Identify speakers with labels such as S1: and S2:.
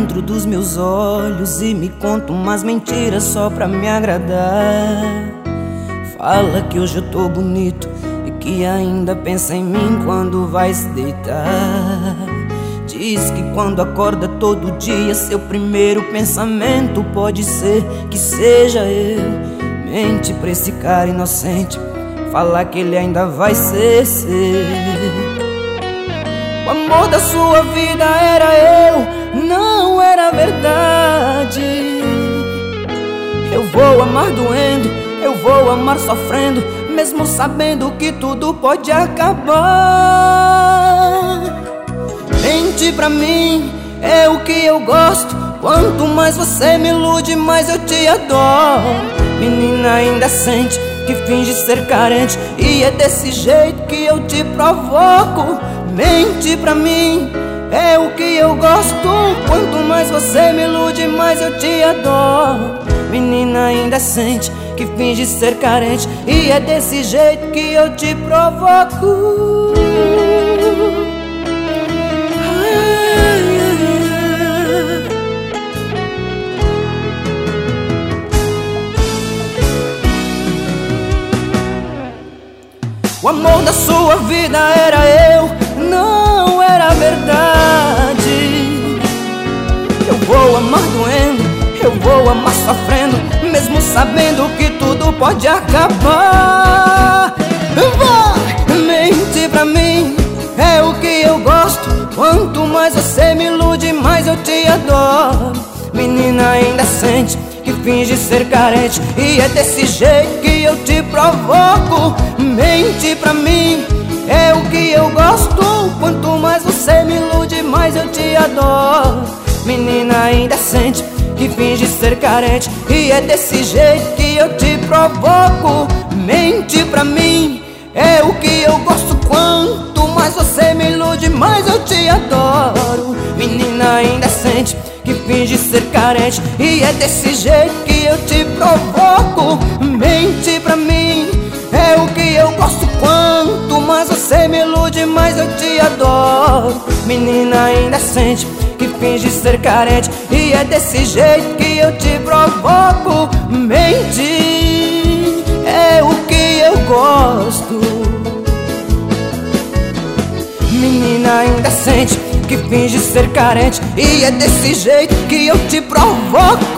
S1: dentro dos meus olhos e me conta umas mentiras só pra me agradar. Fala que hoje eu tô bonito e que ainda pensa em mim quando vai se deitar. Diz que quando acorda todo dia seu primeiro pensamento pode ser que seja eu. Mente pra esse cara inocente, falar que ele ainda vai ser seu. O amor da sua vida era eu, não era verdade. Eu vou amar doendo, eu vou amar sofrendo, mesmo sabendo que tudo pode acabar. Mente pra mim, é o que eu gosto. Quanto mais você me ilude, mais eu te adoro. Menina indecente, que finge ser carente, e é desse jeito que eu te provoco. Mente pra mim, é o que eu gosto. Quanto mais você me ilude, mais eu te adoro. Menina indecente, que finge ser carente, e é desse jeito que eu te provoco. O amor da sua vida era eu, não era verdade. Eu vou amar doendo, eu vou amar sofrendo, mesmo sabendo que tudo pode acabar. Vai, mente pra mim, é o que eu gosto. Quanto mais você me ilude, mais eu te adoro. Menina indecente, que finge ser carente, e é desse jeito que eu te provoco. Mente pra mim, é o que eu gosto. Quanto mais você me ilude, mais eu te adoro. Menina indecente, que finge ser carente, e é desse jeito que eu te provoco. Mente pra mim, é o que eu gosto. Quanto mais você me ilude, mais eu te adoro. Menina indecente, que finge ser carente, e é desse jeito que eu te provoco. Mente pra mim, é o que eu gosto. Quanto mais você me ilude, mais eu te adoro. Menina indecente, que finge ser carente, e é desse jeito que eu te provoco. Mente, é o que eu gosto. Menina indecente, que finge ser carente, e é desse jeito que eu te provoco.